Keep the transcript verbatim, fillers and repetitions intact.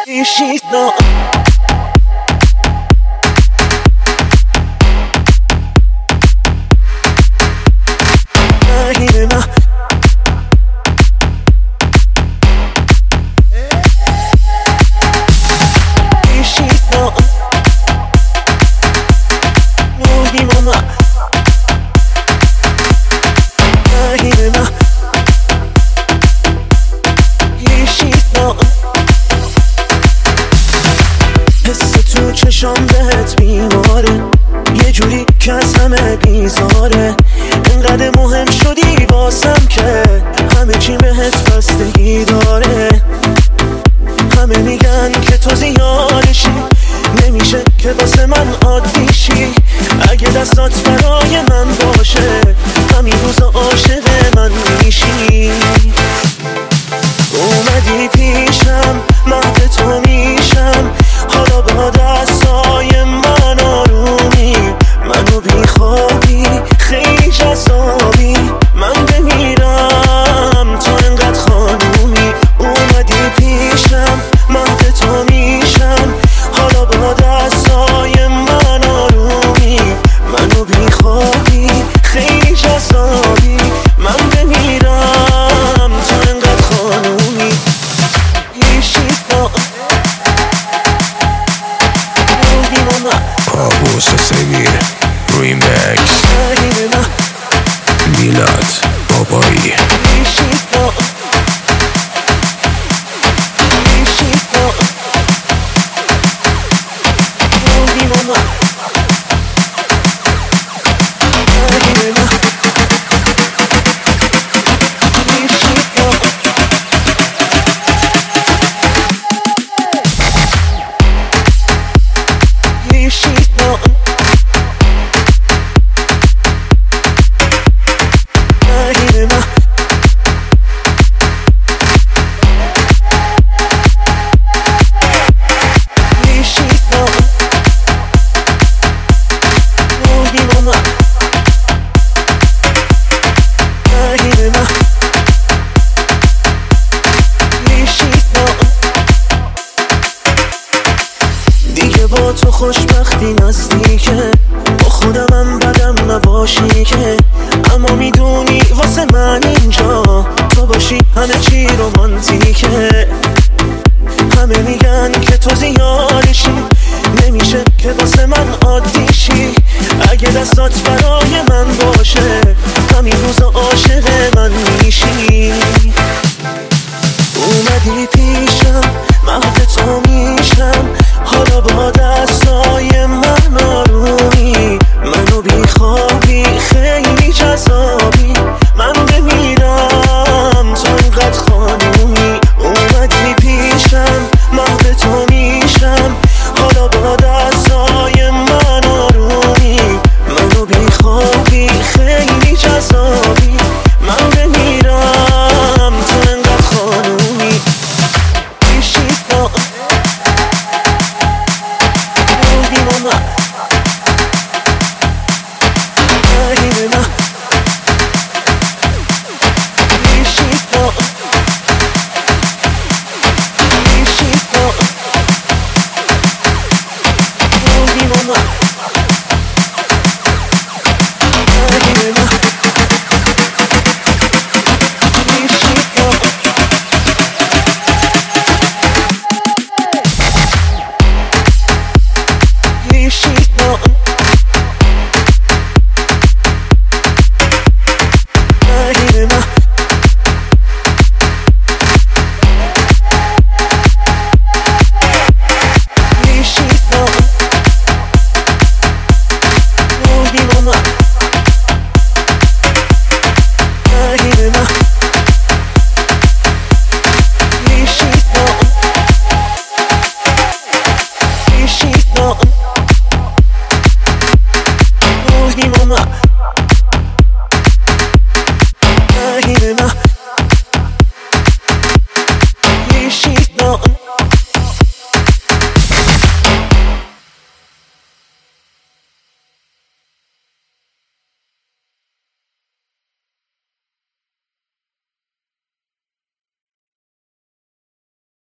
She's not چشام بهت بیماره یه جوری که از همه بیزاره انقدر مهم شدی واسم که همه چی بهت بستگی داره همه میگن که تو زیادشی نمیشه که واسه من عادی شی اگه دستات برای من باشه همین روزا عاشق من میشی اومدی پیشم مهد تو میشم حالا با دستای من آرومی منو بیخوابی خیلی جذابی من بمیرم تو انقدر خانومی اومدی پیشم مهد تو میشم حالا با دستای من آرومی منو بیخوابی خیلی جذابی من بمیرم تو انقدر خانومی آبوس سمیر ریمکس میلاد بابایی با تو خوشبختی نزدیکه با خودمم بدم نباشی که اما میدونی واسه من اینجا تو باشی همه چی رومانتیکه همه میگن که تو زیادشی نمیشه که واسه من عادی شی اگه دستات برای من باشه همین روزا عاشق من میشی